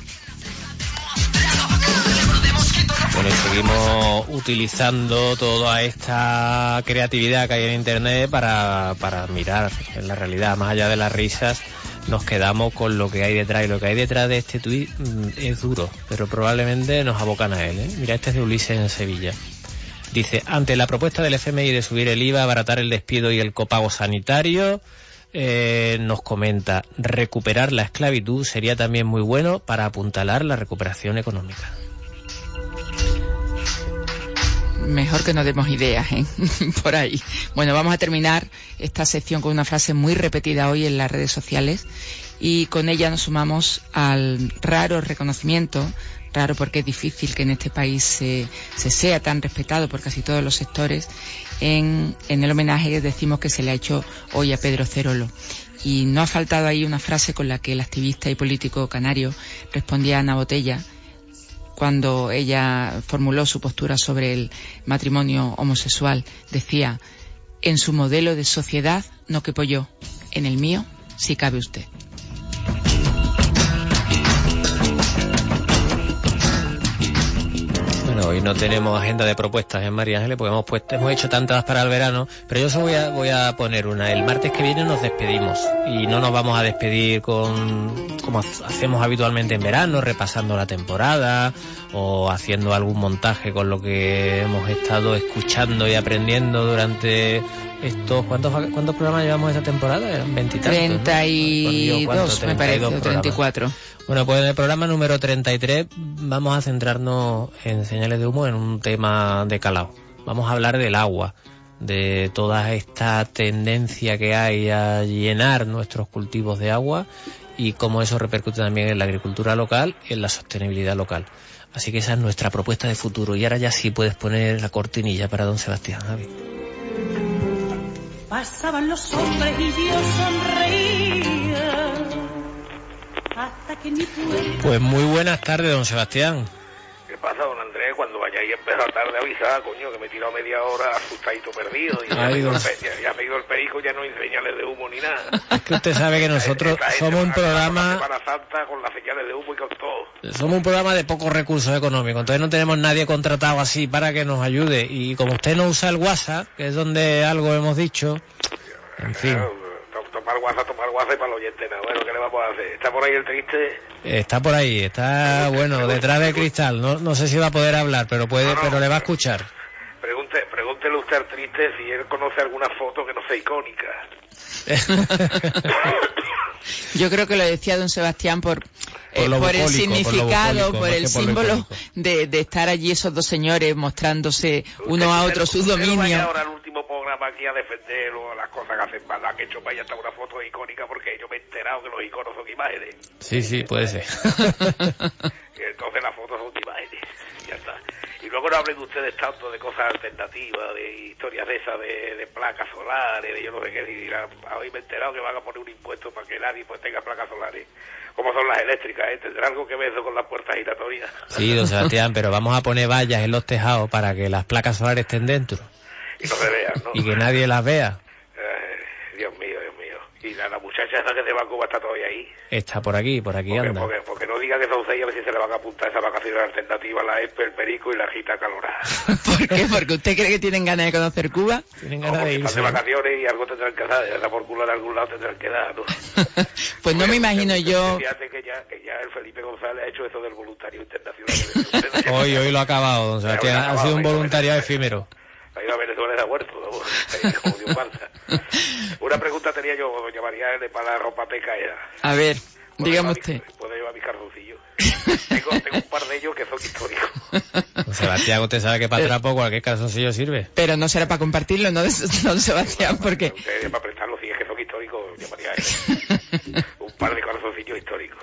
Bueno, y seguimos utilizando toda esta creatividad que hay en Internet para, para mirar en la realidad, más allá de las risas, nos quedamos con lo que hay detrás. Y lo que hay detrás de este tuit es duro, pero probablemente nos abocan a él, ¿eh? Mira, este es de Ulises en Sevilla. Dice: ante la propuesta del F M I de subir el I V A, abaratar el despido y el copago sanitario, eh, nos comenta: recuperar la esclavitud sería también muy bueno para apuntalar la recuperación económica. Mejor que no demos ideas, ¿eh? Por ahí. Bueno, vamos a terminar esta sección con una frase muy repetida hoy en las redes sociales, y con ella nos sumamos al raro reconocimiento, raro porque es difícil que en este país se, se sea tan respetado por casi todos los sectores, en, en el homenaje que decimos que se le ha hecho hoy a Pedro Cerolo. Y no ha faltado ahí una frase con la que el activista y político canario respondía a Ana Botella cuando ella formuló su postura sobre el matrimonio homosexual. Decía: en su modelo de sociedad no quepo yo, en el mío sí cabe usted. Bueno, hoy no tenemos agenda de propuestas en María Ángeles, porque hemos, puesto, hemos hecho tantas para el verano, pero yo solo voy a, voy a poner una. El martes que viene nos despedimos, y no nos vamos a despedir con como hacemos habitualmente en verano, repasando la temporada o haciendo algún montaje con lo que hemos estado escuchando y aprendiendo durante estos... ¿Cuántos, cuántos programas llevamos esta temporada? Eran veintitantos, treinta y dos, ¿no? Me parece, treinta y cuatro. Bueno, pues en el programa número treinta y tres vamos a centrarnos en Señales de Humo en un tema de calado. Vamos a hablar del agua, de toda esta tendencia que hay a llenar nuestros cultivos de agua y cómo eso repercute también en la agricultura local y en la sostenibilidad local. Así que esa es nuestra propuesta de futuro. Y ahora ya sí puedes poner la cortinilla para don Sebastián, Javi. Pasaban los hombres y yo sonreía hasta que mi pueblo... Pues muy buenas tardes, don Sebastián. ¿Qué pasa, don Andrés? Cuando vayáis a empezar tarde a avisar, coño, que me he tirado media hora asustadito perdido. Y ya, Ay, me he ido don... el pe- ya, ya me he ido el perico, ya no hay señales de humo ni nada. Es que usted sabe que nosotros Esta gente somos un van a acabar programa... con la Semana Santa con las señales de humo y con todo. Somos un programa de pocos recursos económicos, entonces no tenemos nadie contratado así para que nos ayude. Y como usted no usa el WhatsApp, que es donde algo hemos dicho, en fin... Tomar guasa, tomar guasa y para el oyente nada. Bueno, ¿qué le vamos a hacer? ¿Está por ahí el triste? Está por ahí, está, bueno, detrás del cristal. No, no sé si va a poder hablar, pero puede, No, no, pero le va a pero- escuchar. Pregunte, pregúntele usted al triste si él conoce alguna foto que no sea icónica. Yo creo que lo decía don Sebastián por, eh, Por lo por el bucólico, significado, por lo bucólico, por más el que por lo símbolo icónico. de, de estar allí esos dos señores mostrándose uno a otro sus Usted no vaya dominios. ahora al último programa aquí a defender o las cosas que hacen mal, que he hecho vaya hasta una foto icónica porque yo me he enterado que los iconos son imágenes. Sí, sí, puede ser. Y entonces las fotos son imágenes. Ya está. Y luego no hablen ustedes tanto de cosas alternativas, de historias de esas, de, de placas solares, de yo no sé qué. Y dirán, hoy me he enterado que van a poner un impuesto para que nadie pues tenga placas solares. Como son las eléctricas, ¿eh? ¿Tendrá algo que ver eso con las puertas giratorias? Sí, don Sebastián, pero vamos a poner vallas en los tejados para que las placas solares estén dentro Y no se vean, ¿no? y que nadie las vea. Eh, Dios mío, Dios mío. Y la, la muchacha esa que se va a Cuba está todavía ahí. Está por aquí, por aquí Porque, anda. porque, porque no diga que son seis, a ver si se le van a apuntar esas vacaciones alternativas, la Espe, el Perico y la Gita Calorá. ¿Por qué? ¿Porque usted cree que tienen ganas de conocer Cuba? Tienen No, ganas de porque están irse. de vacaciones y algo tendrán que dar, anda por culo en algún lado tendrán que dar, ¿no? Pues no me imagino yo... Fíjate que ya, que ya el Felipe González ha hecho eso del voluntario internacional. Hoy, hoy lo ha acabado, don Sebastián. Ha sido un voluntariado efímero. Ha ido a Venezuela y se ha muerto, ¿no? Ahí como Dios manda. Una pregunta tenía yo, doña María, de para la ropa pecaera. A ver, ¿Puedo dígame llevar usted. mi- ¿Puedo llevar mis calzoncillos? tengo, tengo un par de ellos que son históricos. Don Sebastián, usted sabe que para trapo cualquier calzoncillo sirve. Pero no será para compartirlo, ¿no, don Sebastián? Porque... Ustedes para prestarlos, si es que son históricos, doña María. ¿eh? Un par de calzoncillos históricos.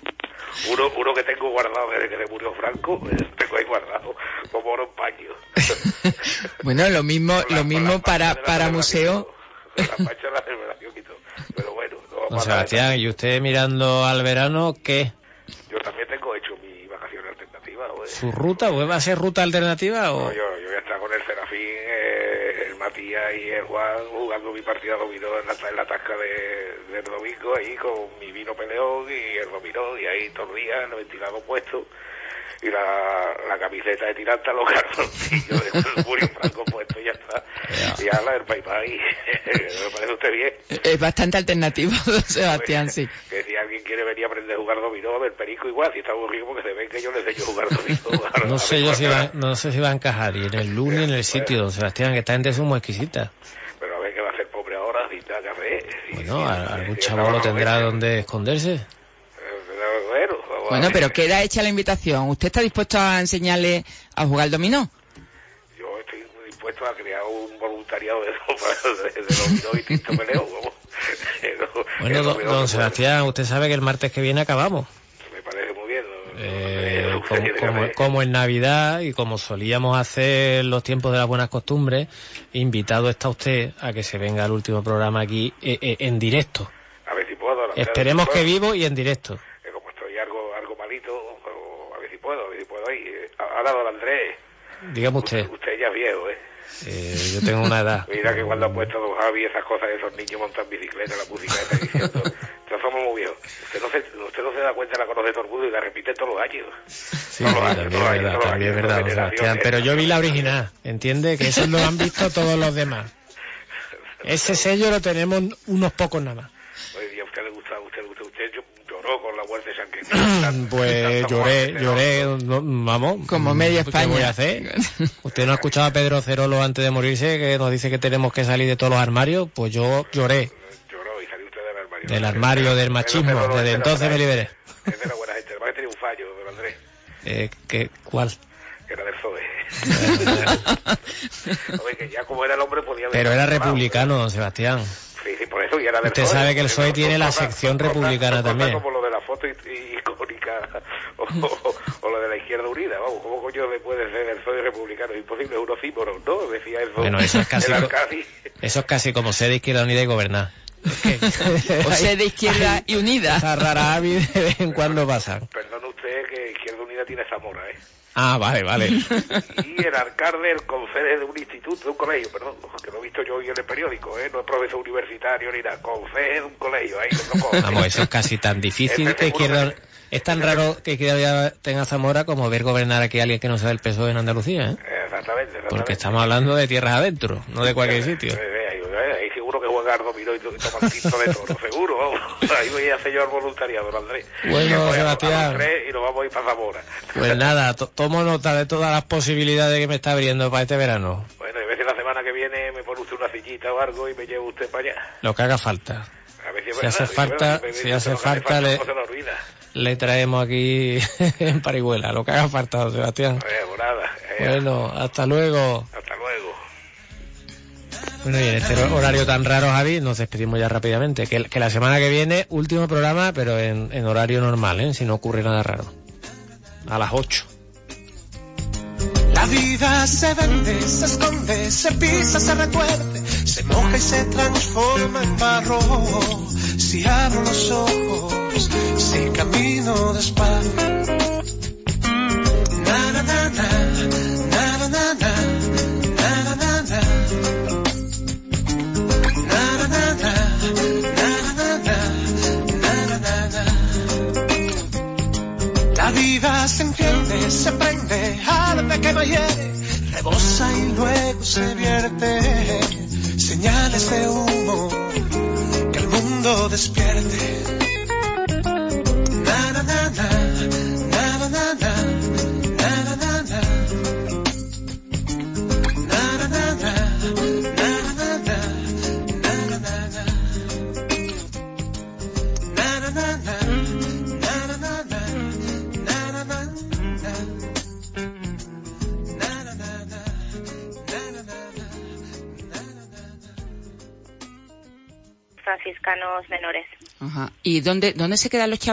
Uno, uno que tengo guardado desde que se murió Franco, eh, tengo ahí guardado como oro en paño. Bueno, lo mismo, Con la- lo con mismo la para, pancha de la para celebración, museo. con la pancha de la celebración y todo. Pero bueno, no Don vamos a dar Sebastián, ¿y usted mirando al verano qué? Yo también tengo hecho mi vacaciones alternativas. ¿eh? ¿Su ruta? ¿O va a ser ruta alternativa o...? No, yo, yo voy a estar con el Serafín, eh, el Matías y el Juan jugando mi partida dominó en la, en la tasca de, del domingo, ahí con mi vino peleón y el dominó, y ahí todos los días, el ventilado puesto, y la, la camiseta de tiranta, los calzoncillos de Julio Franco puesto, y ya está. Y ala del Pai Pai. ¿Me parece usted bien? Es bastante alternativo, don Sebastián, sí. Que si alguien quiere venir a aprender a jugar dominó, a ver Perico igual, si está aburrido porque se ve que yo le enseño a jugar dominó. A- No a sé ver yo cuál si me va, da. no sé si va a encajar, y en el lunes, en el sitio, don Sebastián, que esta gente es muy exquisita. Pero a ver qué va a hacer pobre ahora, sin nada que hacer. Si- Bueno, si- a- algún si chaval lo estaba tendrá joven, donde esconderse. eh, Bueno, vamos a Bueno, ver. pero queda hecha la invitación. ¿Usted está dispuesto a enseñarle a jugar al dominó? Yo estoy dispuesto a crear un voluntariado de, de, de dominó y tinto peleo. Vamos. No, Bueno, el don, dominó don se puede. Sebastián, usted sabe que el martes que viene acabamos. Me parece muy bien. ¿no? Eh, Usted como, tiene que como- hacer. como en Navidad y como solíamos hacer en los tiempos de las buenas costumbres, invitado está usted a que se venga al último programa aquí eh, eh, en directo. A ver si puedo. a ver Esperemos si que puedo. vivo y en directo. Que como estoy algo algo malito, pero a ver si puedo, a ver si puedo ir. Eh, Ahora, don Andrés, Dígame usted, usted ya es viejo, ¿eh? eh, yo tengo una edad. Mira que cuando ha puesto don Javi esas cosas de esos niños montan bicicleta, la música esa diciendo, ya somos muy viejos. Usted no, se, usted no se da cuenta, la conoce todo el mundo y la repite todos los años. Sí, Todos los sí, años, también todos los es años, verdad, todos los también es años, verdad, don generaciones. Sebastián. Pero yo vi la original, ¿entiende? Que eso lo han visto todos los demás. Ese sello lo tenemos unos pocos nada más. Oye, ¿y a usted le gusta, a usted le gusta? Usted lloró con la muerte de San Cristóbal. Pues lloré, lloré, no, vamos. Como media ¿Qué España. voy a hacer? ¿Usted no ha escuchado a Pedro Cerolo antes de morirse que nos dice que tenemos que salir de todos los armarios? Pues yo lloré. Lloró y salió usted del armario. Del armario del machismo. Desde entonces me liberé. Es de la buena gente. Además que tenía un fallo, don Andrés, Eh, ¿qué, ¿Cuál? que era del P S O E. Oye, que ya como era el hombre podía... Pero era haber- republicano, don Sebastián. Sí, Sí, sí, por eso, y era del Usted P S O E. sabe que el P S O E No, tiene no, la no, sección no, no, republicana no, no, también. Como lo de la foto icónica o, o, o lo de la Izquierda Unida, vamos, ¿cómo coño le puede ser el P S O E republicano? Es imposible, es un oxímoron, ¿no? Decía eso. Bueno, eso es casi, el co- Arcadi. eso es casi como ser de Izquierda Unida y gobernar. Es que O sea, de Izquierda y Unida. Esa rara avis de vez en cuando pasan. Perdone usted que Izquierda Unida tiene Zamora, ¿eh? Ah, vale, vale. Y el alcalde, el concejal de un instituto, de un colegio, perdón, que lo he visto yo hoy en el periódico, ¿eh? No es profesor universitario ni nada, concejal de un colegio, ahí lo cojo. Vamos, eso es casi tan difícil Este que seguro Izquierda... Es tan raro que Izquierda tenga Zamora como ver gobernar aquí a alguien que no sea del P S O E en Andalucía, ¿eh? Exactamente, exactamente. Porque estamos hablando de tierras adentro, no de cualquier sitio. Eh, eh, ahí, eh, ahí seguro que juega al dominó y to- y toma tinto de toro, seguro, vamos. Ahí voy a hacer yo al voluntariado, don Andrés. Bueno, Y voy a- Sebastián. a los tres y nos vamos a ir para Zamora. Pues nada, to- tomo nota de todas las posibilidades que me está abriendo para este verano. Bueno, y a veces la semana que viene me pone usted una sillita o algo y me lleva usted para allá. Lo que haga falta. A ver si es Si verdad, hace si es falta, verdad, me- me si dice hace lo que hace falta, le, no se lo olvida. le traemos aquí en Parihuela, lo que haga falta, don Sebastián. Eh, pues nada, eh, Bueno, hasta luego. hasta luego. Bueno, y en este horario tan raro, Javi, nos despedimos ya rápidamente. Que, que la semana que viene, último programa, pero en, en horario normal, ¿eh? Si no ocurre nada raro. A las ocho. La vida se vende, se esconde, se pisa, se recuerde, se moja y se transforma en barro. Si abro los ojos, si camino despacio. Na na na na, na na na na, na na na na. Na na na na, na na na, na na na. La vida se enciende, se prende, arde que no hiere, rebosa y luego se vierte. Señales de humo, que el mundo despierte. Na na na na, na na na na, na na na na. Na na na na, na na na na, na na na na. Na na na na, na na na na. Franciscanos menores. Ajá. ¿Y dónde, dónde se quedan los chavales?